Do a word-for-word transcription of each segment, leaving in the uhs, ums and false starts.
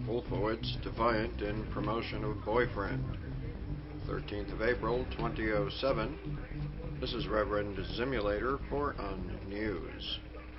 Wolfowitz defiant in promotion of boyfriend. thirteenth of April, twenty oh seven. This is Reverend Simulator for Unnews.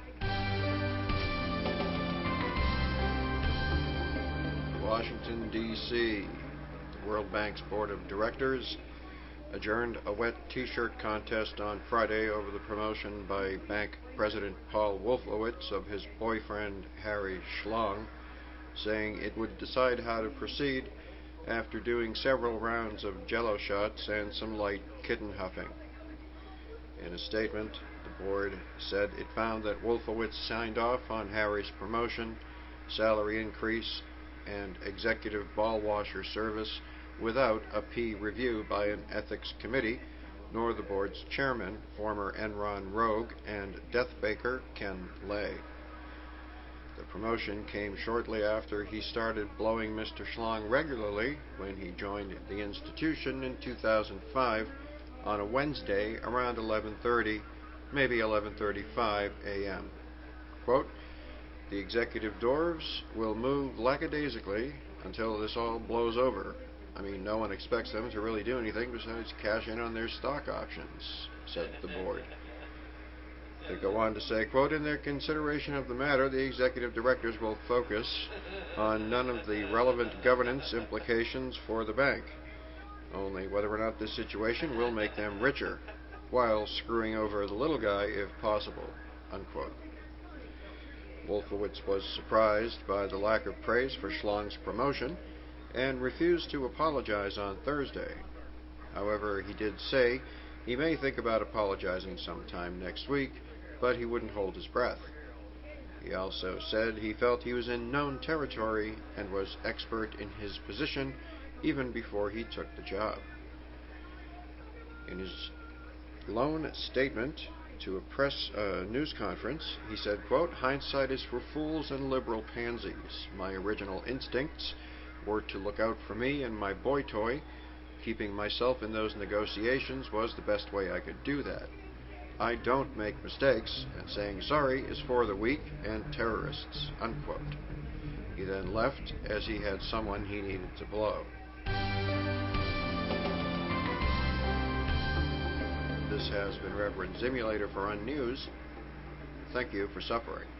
Washington, D C The World Bank's Board of Directors adjourned a wet t-shirt contest on Friday over the promotion by bank president Paul Wolfowitz of his boyfriend Harry Schlong, saying it would decide how to proceed after doing several rounds of jello shots and some light kitten huffing. In a statement, the board said it found that Wolfowitz signed off on Harry's promotion, salary increase, and executive ball washer service without a P review by an ethics committee, nor the board's chairman, former Enron rogue and death baker Ken Lay. The promotion came shortly after he started blowing Mister Schlong regularly when he joined the institution in two thousand five on a Wednesday around eleven thirty, maybe eleven thirty-five a m Quote, "The executive dwarves will move lackadaisically until this all blows over. I mean, no one expects them to really do anything besides cash in on their stock options," said the board. They go on to say, quote, "In their consideration of the matter, the executive directors will focus on none of the relevant governance implications for the bank, only whether or not this situation will make them richer, while screwing over the little guy if possible," unquote. Wolfowitz was surprised by the lack of praise for Schlong's promotion and refused to apologize on Thursday. However, he did say he may think about apologizing sometime next week, but he wouldn't hold his breath. He also said he felt he was in known territory and was expert in his position even before he took the job. In his lone statement to a press uh, news conference, he said, quote, "Hindsight is for fools and liberal pansies. My original instincts were to look out for me and my boy toy. Keeping myself in those negotiations was the best way I could do that. I don't make mistakes, and saying sorry is for the weak and terrorists," unquote. He then left as he had someone he needed to blow. This has been Reverend Simulator for Unnews. Thank you for suffering.